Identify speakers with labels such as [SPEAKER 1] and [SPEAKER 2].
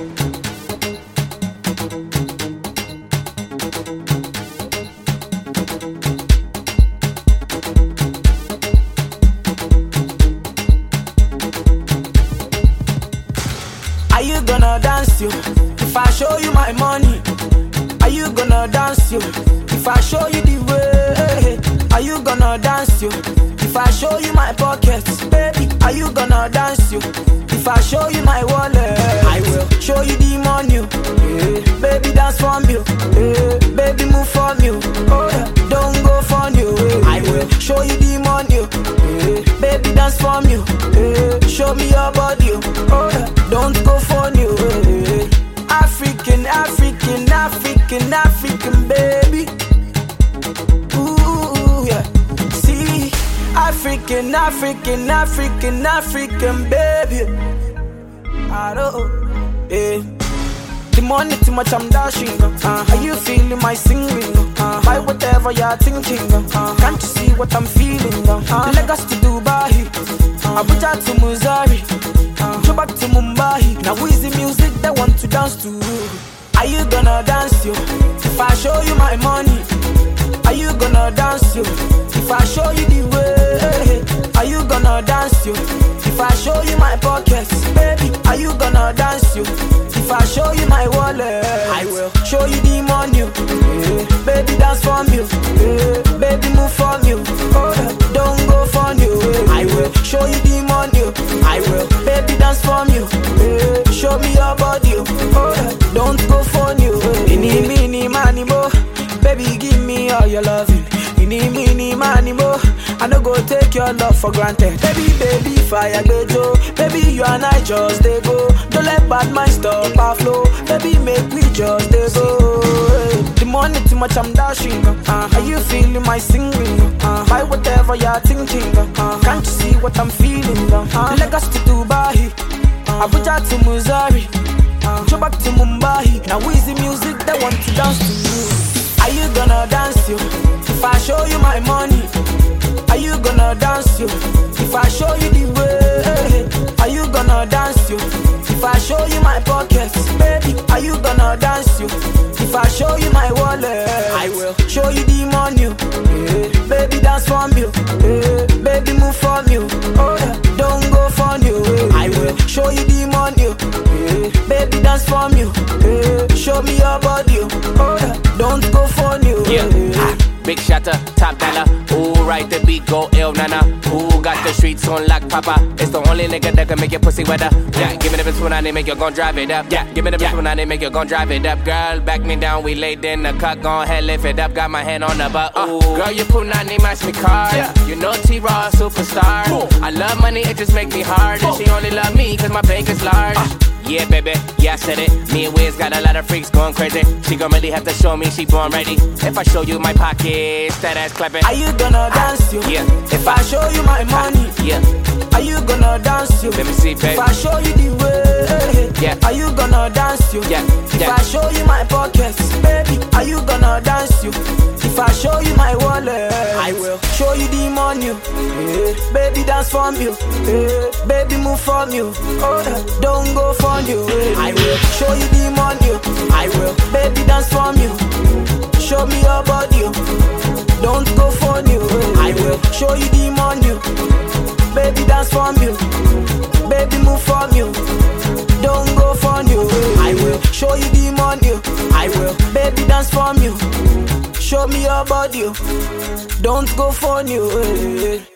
[SPEAKER 1] Are you gonna dance you if I show you my money? Are you gonna dance you if I show you the way? Are you gonna dance you if I show you my pockets? Baby, are you gonna dance you if I show you my wallet? I will show you the money, yeah. Baby, dance for me, yeah. Baby, move for me, oh yeah. Don't go for you, yeah. I will show you the money, yeah. Baby, dance for me, yeah. Show me your body, oh yeah. Don't go for you, yeah. African, African, African, African, baby. Ooh, yeah. See, African, African, African, African, baby. I don't, yeah. The money too much, I'm dashing. Are you feeling my singing? Buy whatever you're thinking. Can't you see what I'm feeling? Lagos to Dubai, Abuja to Missouri, go back to Mumbai. Now is the music they want to dance to? Are you gonna dance you if I show you my money? Are you gonna dance you if I show you the way? Are you gonna dance you if I show you my pockets? Baby, are you gonna dance you if I show you my wallet? I will show you the money, yeah. Baby, dance for me, yeah. Baby, move for me, oh yeah. Don't go for you, yeah. I will show you the money, I will. Baby, dance for me, yeah. Show me your body, oh yeah. Don't go for you, yeah. Any, mini, money, mo. Baby, give me all your loving. Any, mini, money, mo. I no go take your love for granted. Baby, fire bejo. Baby, you and I just they go. Don't let bad mind stop our flow. Baby, make me just they go. The money too much, I'm dashing. Are you feeling my singing? Buy whatever you're thinking. Can't you see what I'm feeling? Lagos to Dubai, Abuja to Missouri, go back to Mumbai. Now is the music they want to dance to? Are you gonna dance you if I show you my money? Are you gonna dance you if I show you the way? Are you gonna dance you if I show you my pockets? Baby, are you gonna dance you if I show you my wallet? I will show you the money, yeah. Baby, dance for me, yeah. Baby, move for me, oh yeah. Don't go for you, yeah. I will show you the money, yeah. Baby, dance for me, yeah. Show me your body, oh yeah. Don't go for you, yeah.
[SPEAKER 2] Big shatter, top dollar. Ooh, right the beat, go ill, nana. Ooh, got the streets on lock, papa. It's the only nigga that can make your pussy wetter. Yeah, give me the bitch when I make you gon' drive it up. Yeah, give me the bitch when I make you gon' drive it up. Girl, back me down, we laid in the cut, gon' head lift it up. Got my hand on the butt. Ooh, girl, you put nani match me card. Yeah. You know T-Raw, superstar. I love money, it just make me hard. And she only love me cause my bank is large. Yeah, baby, yeah, I said it. Me and Wiz got a lot of freaks going crazy. She gon' really have to show me she born ready. If I show you my pockets, that ass clapping.
[SPEAKER 1] Are you gonna dance you?
[SPEAKER 2] Yeah.
[SPEAKER 1] If I show you my money?
[SPEAKER 2] Yeah.
[SPEAKER 1] Are you gonna dance you?
[SPEAKER 2] Let me see, baby.
[SPEAKER 1] If I show you the way?
[SPEAKER 2] Yeah.
[SPEAKER 1] Are you gonna dance you?
[SPEAKER 2] Yeah.
[SPEAKER 1] If I show you my pockets? Baby, are you gonna dance you? If I show you my wallet? I will show you the money, yeah. Baby, dance for me, yeah. Baby, move for me, oh yeah. Don't go for you, yeah. I will show you the money, I will. Baby, dance for me, show me your body, don't go for you, yeah. I will show you the money, baby, dance for me, baby, move for me, don't go for you, yeah. I will show you the money, I will. Baby, dance for me, show me your body, don't go for you, yeah.